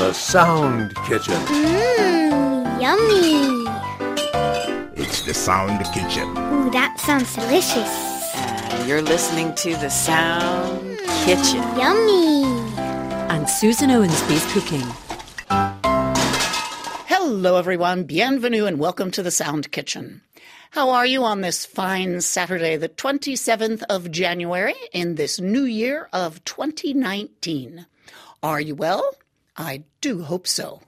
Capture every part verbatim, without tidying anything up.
The Sound Kitchen. Mmm, yummy. It's The Sound Kitchen. Ooh, that sounds delicious. And you're listening to The Sound mm, Kitchen. Yummy. And Susan Owensby's cooking. Hello, everyone. Bienvenue and welcome to The Sound Kitchen. How are you on this fine Saturday, the twenty-seventh of January, in this new year of twenty nineteen? Are you well? I do hope so.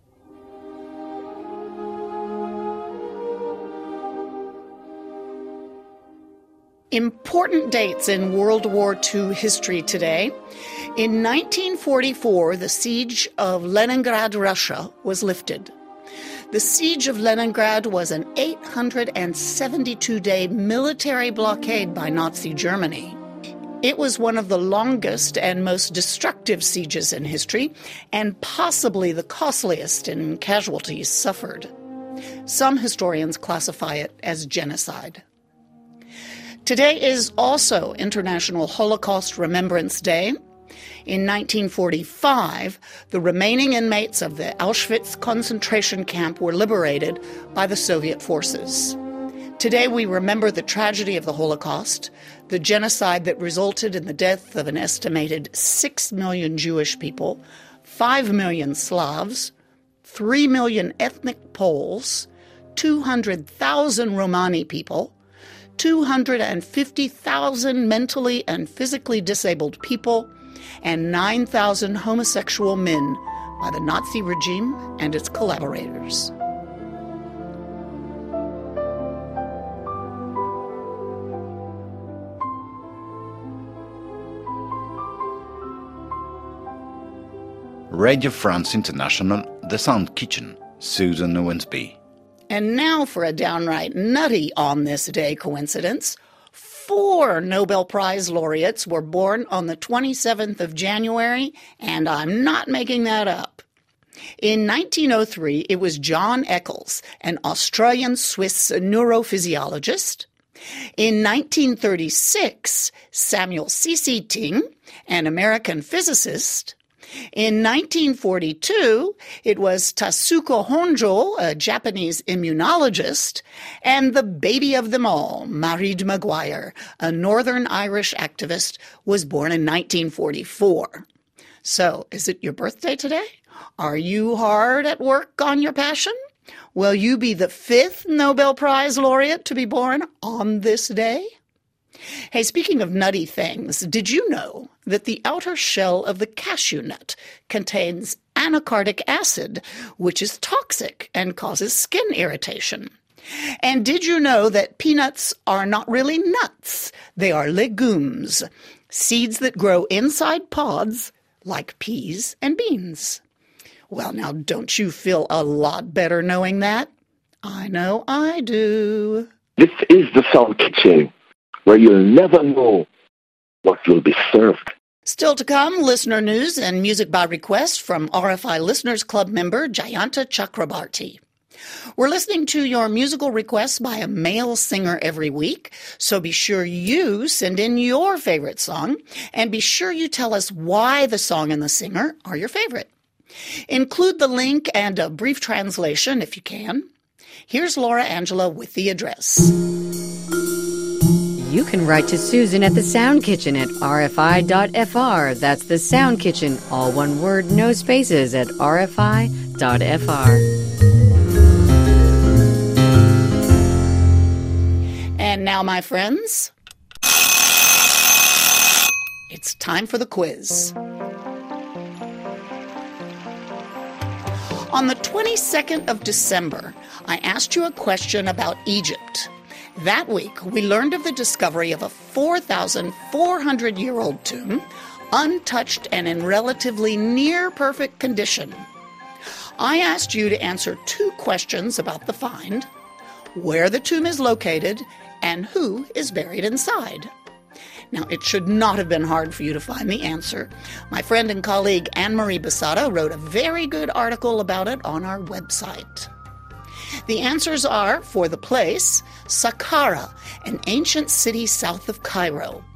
Important dates in World War Two history today. In nineteen forty-four, the siege of Leningrad, Russia, was lifted. The siege of Leningrad was an eight hundred seventy-two day military blockade by Nazi Germany. It was one of the longest and most destructive sieges in history, and possibly the costliest in casualties suffered. Some historians classify it as genocide. Today is also International Holocaust Remembrance Day. In nineteen forty-five, the remaining inmates of the Auschwitz concentration camp were liberated by the Soviet forces. Today we remember the tragedy of the Holocaust, the genocide that resulted in the death of an estimated six million Jewish people, five million Slavs, three million ethnic Poles, two hundred thousand Romani people, two hundred fifty thousand mentally and physically disabled people, and nine thousand homosexual men by the Nazi regime and its collaborators. Radio France International, The Sound Kitchen, Susan Owensby. And now for a downright nutty on this day coincidence. Four Nobel Prize laureates were born on the twenty-seventh of January, and I'm not making that up. In nineteen oh three, it was John Eccles, an Australian-Swiss neurophysiologist. In nineteen thirty-six, Samuel C C Ting, an American physicist. In nineteen forty-two, it was Tasuku Honjo, a Japanese immunologist, and the baby of them all, Mairead Maguire, a Northern Irish activist, was born in nineteen forty-four. So, is it your birthday today? Are you hard at work on your passion? Will you be the fifth Nobel Prize laureate to be born on this day? Hey, speaking of nutty things, did you know that the outer shell of the cashew nut contains anacardic acid, which is toxic and causes skin irritation? And did you know that peanuts are not really nuts? They are legumes, seeds that grow inside pods like peas and beans. Well, now, don't you feel a lot better knowing that? I know I do. This is The Sound Kitchen, where you'll never know what you'll be served. Still to come, listener news and music by request from R F I Listeners Club member Jayanta Chakrabarti. We're listening to your musical requests by a male singer every week, so be sure you send in your favorite song, and be sure you tell us why the song and the singer are your favorite. Include the link and a brief translation if you can. Here's Laura Angela with the address. You can write to Susan at the Sound Kitchen at r f i dot f r. That's the Sound Kitchen, all one word, no spaces, at r f i dot f r. And now, my friends, it's time for the quiz. On the twenty-second of December, I asked you a question about Egypt. That week, we learned of the discovery of a four thousand four hundred year old tomb, untouched and in relatively near-perfect condition. I asked you to answer two questions about the find: where the tomb is located and who is buried inside. Now, it should not have been hard for you to find the answer. My friend and colleague Anne-Marie Basada wrote a very good article about it on our website. The answers are, for the place, Saqqara, an ancient city south of Cairo.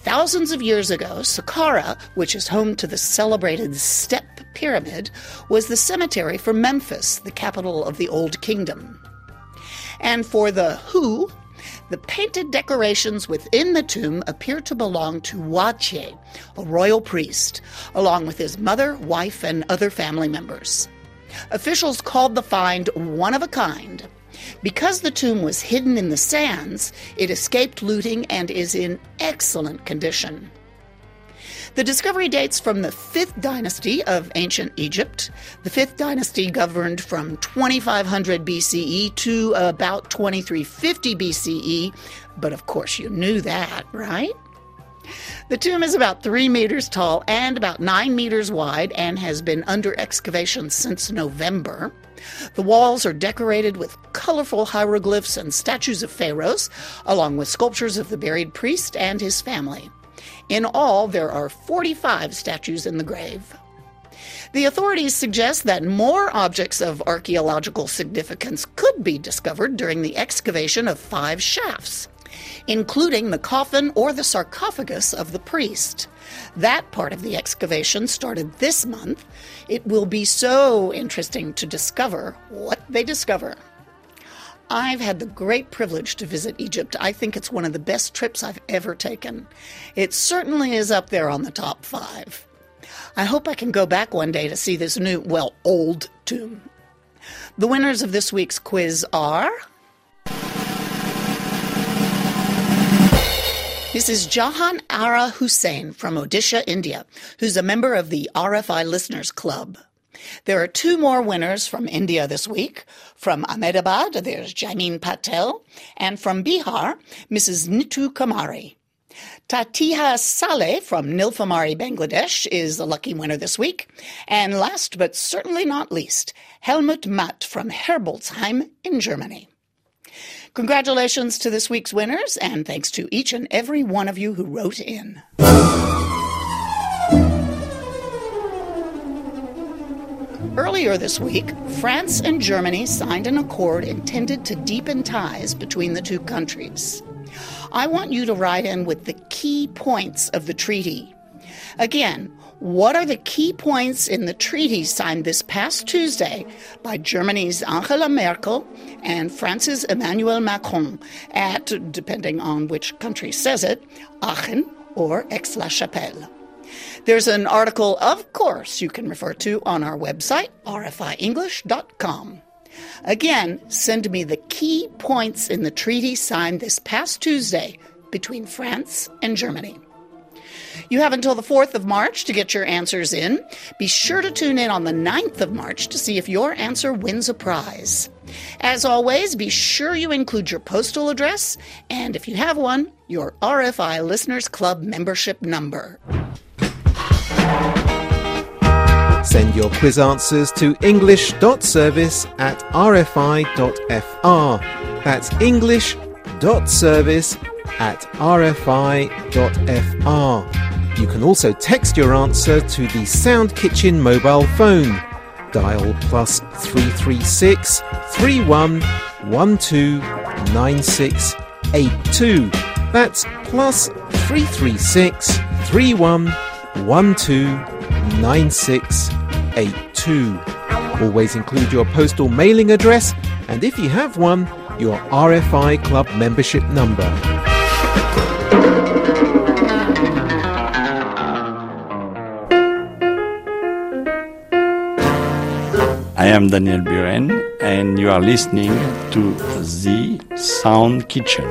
Thousands of years ago, Saqqara, which is home to the celebrated Step Pyramid, was the cemetery for Memphis, the capital of the Old Kingdom. And for the Hu, the painted decorations within the tomb appear to belong to Wache, a royal priest, along with his mother, wife, and other family members. Officials called the find one of a kind. Because the tomb was hidden in the sands, it escaped looting and is in excellent condition. The discovery dates from the fifth dynasty of ancient Egypt. The fifth dynasty governed from twenty-five hundred B C E to about twenty-three fifty B C E, but of course you knew that, right? The tomb is about three meters tall and about nine meters wide and has been under excavation since November. The walls are decorated with colorful hieroglyphs and statues of pharaohs, along with sculptures of the buried priest and his family. In all, there are forty-five statues in the grave. The authorities suggest that more objects of archaeological significance could be discovered during the excavation of five shafts, including the coffin or the sarcophagus of the priest. That part of the excavation started this month. It will be so interesting to discover what they discover. I've had the great privilege to visit Egypt. I think it's one of the best trips I've ever taken. It certainly is up there on the top five. I hope I can go back one day to see this new, well, old tomb. The winners of this week's quiz are... Missus Jahan Ara Hussain from Odisha, India, who's a member of the R F I Listeners Club. There are two more winners from India this week. From Ahmedabad, there's Jamin Patel, and from Bihar, Missus Nitu Kamari. Tatiha Saleh from Nilphamari, Bangladesh, is the lucky winner this week. And last but certainly not least, Helmut Matt from Herbolzheim in Germany. Congratulations to this week's winners, and thanks to each and every one of you who wrote in. Earlier this week, France and Germany signed an accord intended to deepen ties between the two countries. I want you to write in with the key points of the treaty. Again, what are the key points in the treaty signed this past Tuesday by Germany's Angela Merkel and France's Emmanuel Macron at, depending on which country says it, Aachen or Aix-la-Chapelle? There's an article, of course, you can refer to on our website, r f i english dot com. Again, send me the key points in the treaty signed this past Tuesday between France and Germany. You have until the fourth of March to get your answers in. Be sure to tune in on the ninth of March to see if your answer wins a prize. As always, be sure you include your postal address and, if you have one, your R F I Listeners Club membership number. Send your quiz answers to english.service at r f i dot f r. That's english.service at r f i dot f r. You can also text your answer to the Sound Kitchen mobile phone. Dial plus three three six, three one one two, nine six eight two. That's plus three three six, three one one two, nine six eight two. Always include your postal mailing address and, if you have one, your R F I Club membership number. I am Daniel Buren, and you are listening to The Sound Kitchen.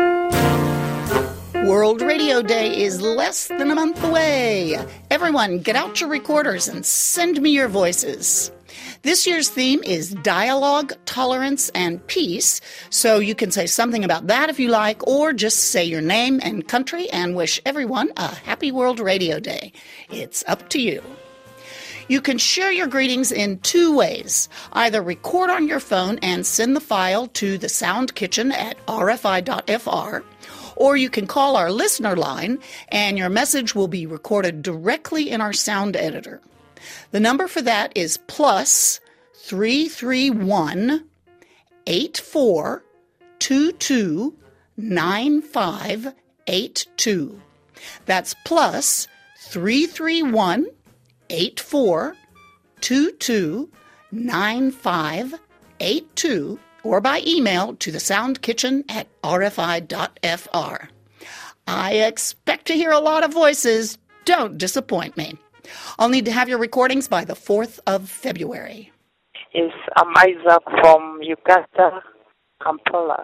World Radio Day is less than a month away. Everyone, get out your recorders and send me your voices. This year's theme is dialogue, tolerance, and peace, so you can say something about that if you like, or just say your name and country and wish everyone a happy World Radio Day. It's up to you. You can share your greetings in two ways. Either record on your phone and send the file to the Sound Kitchen at r f i dot f r, or you can call our listener line and your message will be recorded directly in our sound editor. The number for that is plus three three one, eight four two two, nine five eight two. That's plus three three one, eight four two two, nine five eight two, or by email to the sound kitchen at r f i dot f r. I expect to hear a lot of voices. Don't disappoint me. I'll need to have your recordings by the fourth of February. Yes, I'm Isaac from Uganda, Kampala.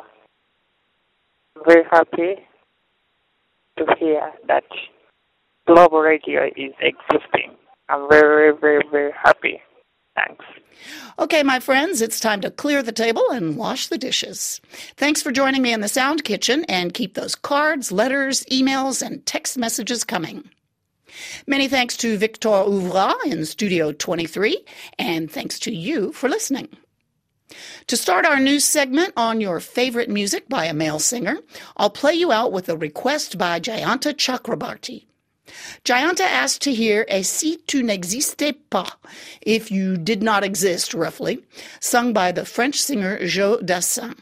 I'm very happy to hear that Global Radio is existing. I'm very, very, very happy. Thanks. Okay, my friends, it's time to clear the table and wash the dishes. Thanks for joining me in the Sound Kitchen, and keep those cards, letters, emails, and text messages coming. Many thanks to Victor Ouvra in Studio twenty-three, and thanks to you for listening. To start our new segment on your favorite music by a male singer, I'll play you out with a request by Jayanta Chakrabarti. Jayanta asked to hear Et si tu n'existais pas, If You Did Not Exist, roughly, sung by the French singer Joe Dassin.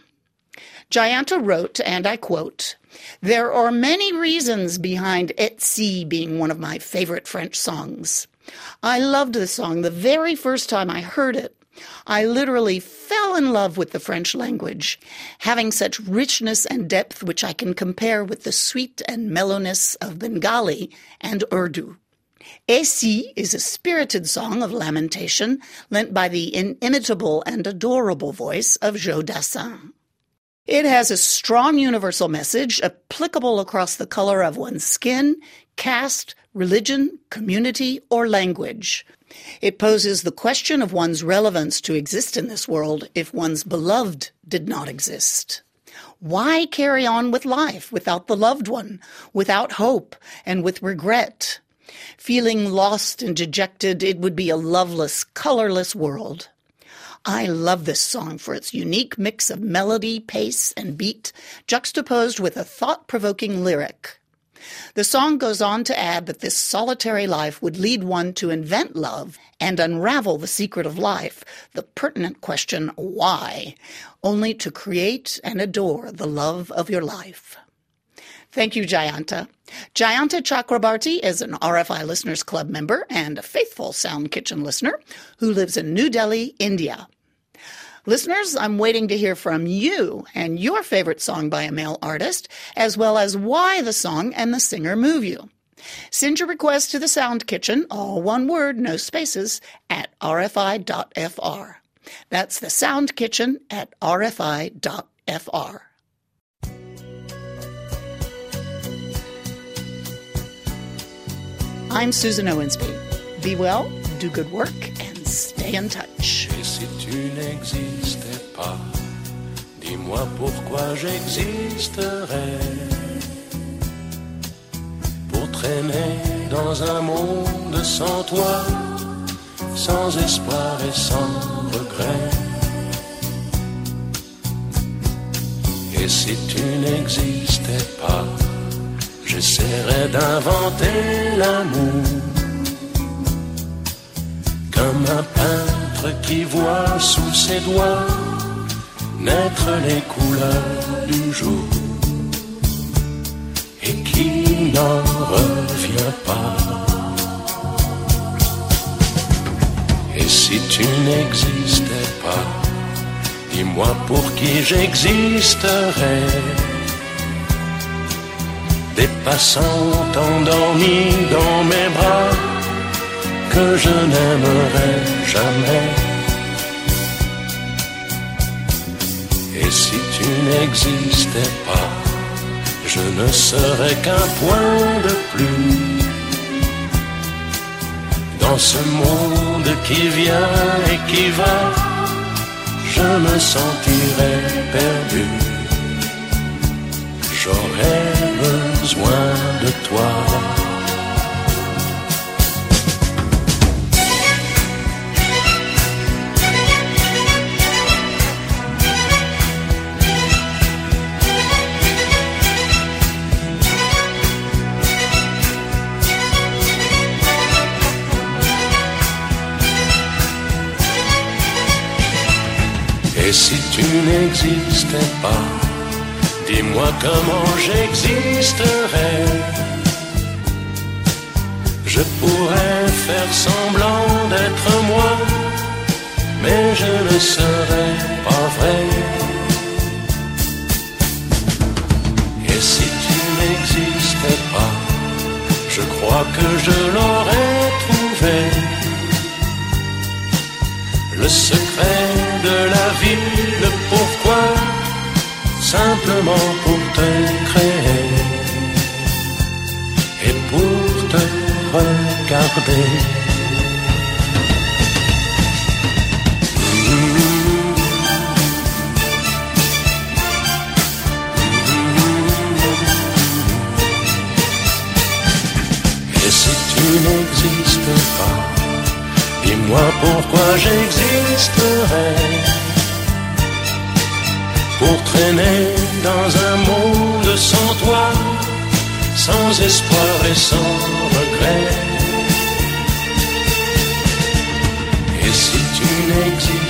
Jayanta wrote, and I quote, "There are many reasons behind Et si being one of my favorite French songs. I loved the song the very first time I heard it. I literally fell in love with the French language, having such richness and depth which I can compare with the sweet and mellowness of Bengali and Urdu. Et si is a spirited song of lamentation lent by the inimitable and adorable voice of Joe Dassin. It has a strong universal message applicable across the color of one's skin, caste, religion, community, or language. It poses the question of one's relevance to exist in this world if one's beloved did not exist. Why carry on with life without the loved one, without hope, and with regret? Feeling lost and dejected, it would be a loveless, colorless world. I love this song for its unique mix of melody, pace, and beat, juxtaposed with a thought-provoking lyric. The song goes on to add that this solitary life would lead one to invent love and unravel the secret of life, the pertinent question, why, only to create and adore the love of your life." Thank you, Jayanta. Jayanta Chakrabarti is an R F I Listeners Club member and a faithful Sound Kitchen listener who lives in New Delhi, India. Listeners, I'm waiting to hear from you and your favorite song by a male artist, as well as why the song and the singer move you. Send your request to the Sound Kitchen, all one word, no spaces, at r f i dot f r. That's the Sound Kitchen at r f i dot f r. I'm Susan Owensby. Be well, do good work, and stay in touch. Et si tu n'existais pas, dis-moi pourquoi j'existerais. Pour traîner dans un monde sans toi, sans espoir et sans regret. Et si tu n'existais pas, j'essaierais d'inventer l'amour, comme un peintre qui voit sous ses doigts naître les couleurs du jour et qui n'en revient pas. Et si tu n'existais pas, dis-moi pour qui j'existerais. Des passants endormis dans mes bras que je n'aimerais jamais. Et si tu n'existais pas, je ne serais qu'un point de plus dans ce monde qui vient et qui va. Je me sentirais perdu. J'aurais besoin de toi. Et si tu n'existais pas, dis-moi comment j'existerais. Je pourrais faire semblant d'être moi, mais je ne serais pas vrai. Et si tu n'existais pas, je crois que je l'aurais trouvé. Le secret de la vie, le pourquoi, simplement pour te créer et pour te regarder. Et si tu n'existes pas, dis-moi pourquoi j'existerais. Pour traîner dans un monde sans toi, sans espoir et sans regret. Et si tu n'existes